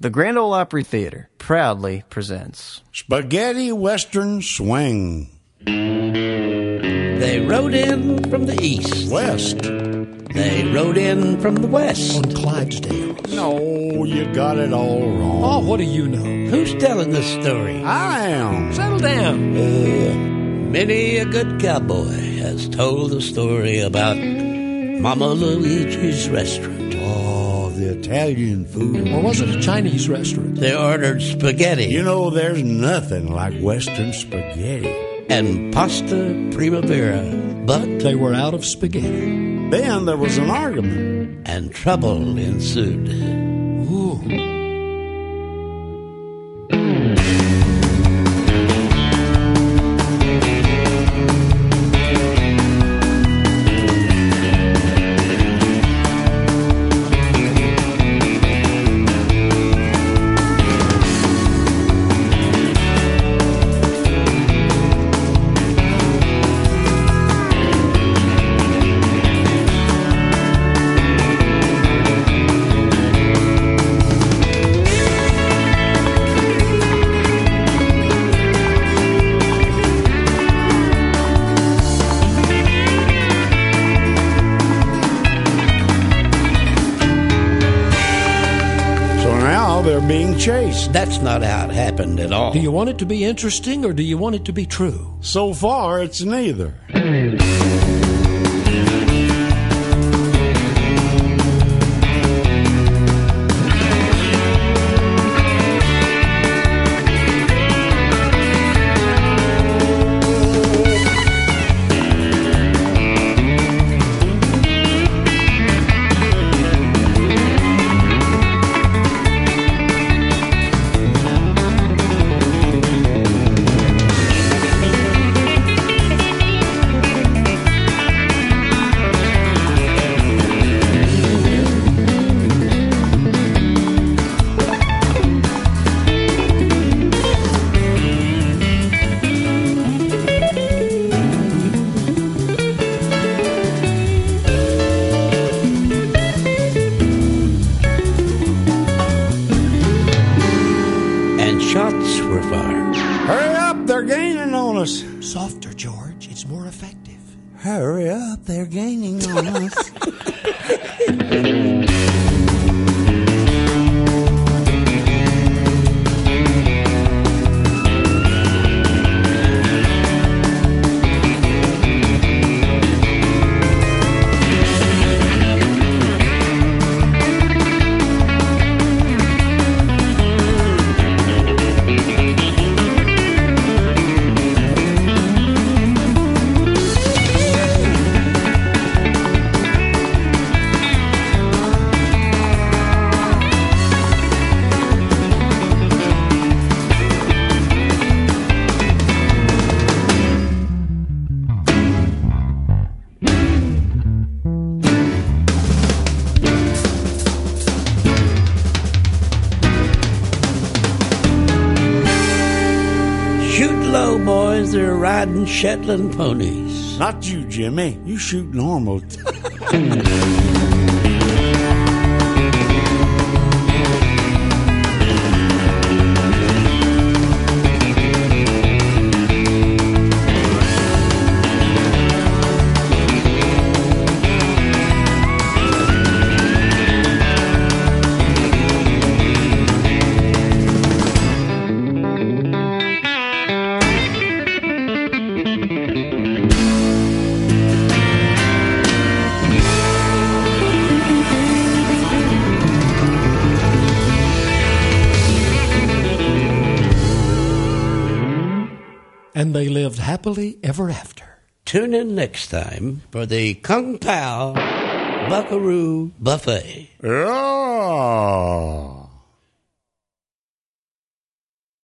The Grand Ole Opry Theater proudly presents Spaghetti Western Swing. They rode in from the east. West. They rode in from the west. On Clydesdale. No, you got it all wrong. Oh, what do you know? Who's telling the story? I am. Settle down. Many a good cowboy has told the story about Mama Luigi's restaurant. Oh, the Italian food. Or was it a Chinese restaurant? They ordered spaghetti. You know, there's nothing like Western spaghetti. And pasta primavera. But They were out of spaghetti. Then there was an argument. and trouble ensued. Ooh. They're being chased. That's not how it happened at all. Do you want it to be interesting or do you want it to be true? So far, it's neither. Shots were fired. Hurry up, they're gaining on us. Softer, George. It's more effective. Hurry up, they're gaining on us. Shoot low, boys. They're riding Shetland ponies. Not you, Jimmy. You shoot normal. And they lived happily ever after. Tune in next time for the Kung Pao Buckaroo Buffet. Oh.